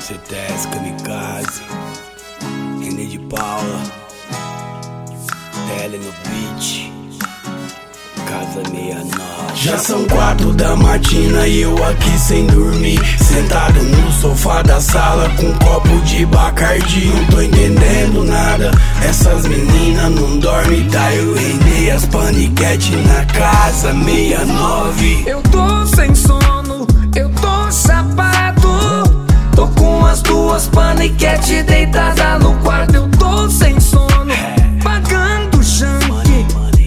CTS, Kamikaze, René de Paula, Tele no beat, Casa 69. Já são 4 da matina e eu aqui sem dormir, sentado no sofá da sala com um copo de Bacardi. Não tô entendendo nada, essas meninas não dormem. Tá eu René as paniquete na Casa 69. Eu tô sem sono, eu tô chapado, tô com as duas paniquete deitada no quarto. Eu tô sem sono, pagando junk,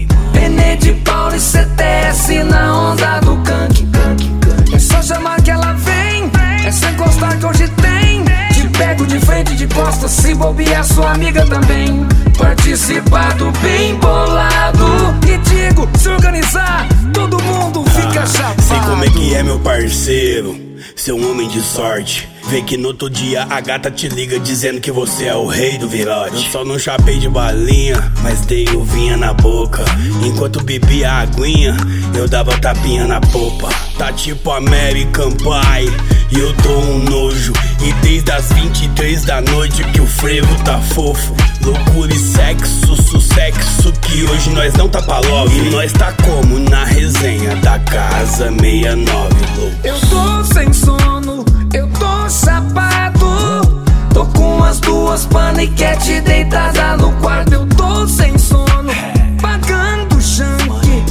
René de Paula e CTS na onda do canque. É só chamar que ela vem, é só encostar que hoje tem. Te pego de frente, de costas, se bobear sua amiga também. Participado bem bolado, e digo, se organizar, todo mundo fica chapado. Sei como é que é, meu parceiro, ser um homem de sorte. Vê que no outro dia a gata te liga dizendo que você é o rei do virote. Eu só não chapei de balinha, mas dei uvinha na boca. Enquanto bebia a aguinha, eu dava tapinha na popa. Tá tipo American Pie, e eu tô um nojo. E desde as 23 da noite que o frevo tá fofo. Loucura e sexo, sucesso, que hoje nós não tá pra love. E nós tá como na resenha da Casa 69, louco. Eu tô sem sono, eu tô chapado, tô com as duas paniquete deitada no quarto. Eu tô sem sono, pagando junk,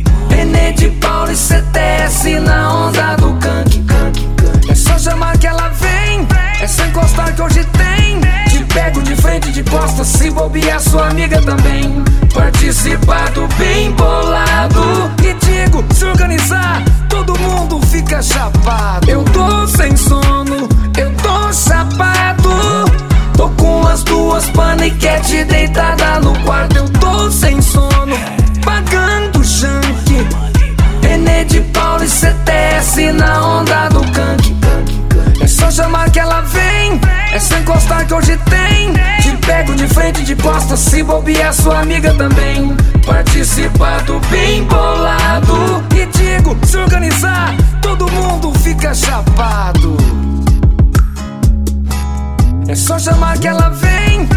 René de Paula e CTS na onda do canque. É só chamar que ela vem, é só encostar que hoje tem. Te pego de frente, de costas, se bobear sua amiga também. Participado bem bolado, e digo, se organizar, todo mundo fica chapado. Eu tô sem sono, eu tô chapado, tô com as duas paniquete deitada no quarto. Eu tô sem sono, pagando junk, René de Paula e CTS na onda do canque. É só chamar que ela vem, é só encostar que hoje tem. Te pego de frente, de costas, se bobear sua amiga também. Participado bem bolado, e digo, se organizar, todo mundo fica chapado. É só chamar que ela vem,